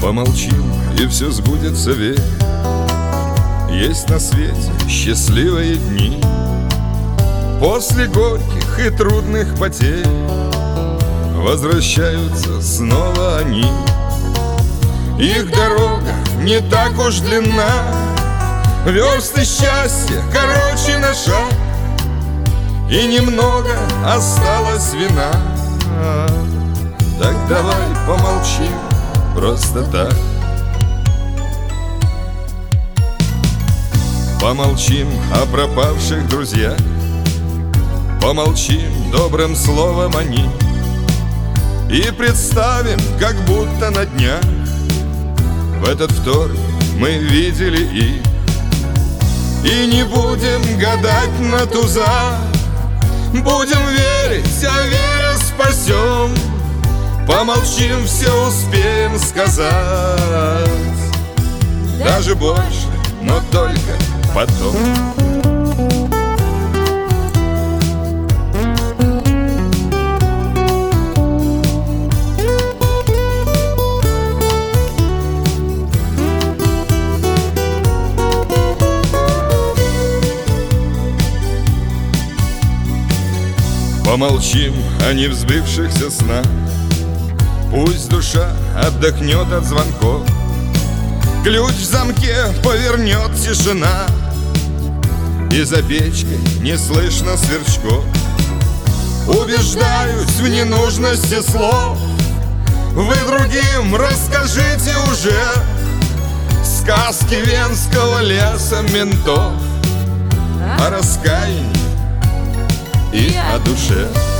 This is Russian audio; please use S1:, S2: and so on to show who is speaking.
S1: Помолчим, и все сбудется, верь. Есть на свете счастливые дни. После горьких и трудных потерь возвращаются снова они. Их дорога не так уж длинна, версты счастья короче на шаг, и немного осталось вина. Так давай помолчим просто так. Помолчим о пропавших друзьях, помолчим добрым словом о них, и представим, как будто на днях в этот вторник мы видели их. И не будем гадать на туза, будем верить, а веря спасем. Помолчим, все успеем сказать, даже больше, но только потом. Помолчим о невзбывшихся снах, пусть душа отдохнет от звонков, ключ в замке повернет тишина, и за печкой не слышно сверчков. Убеждаюсь в ненужности слов, вы другим расскажите уже сказки венского леса ментов о раскаянии и о душе.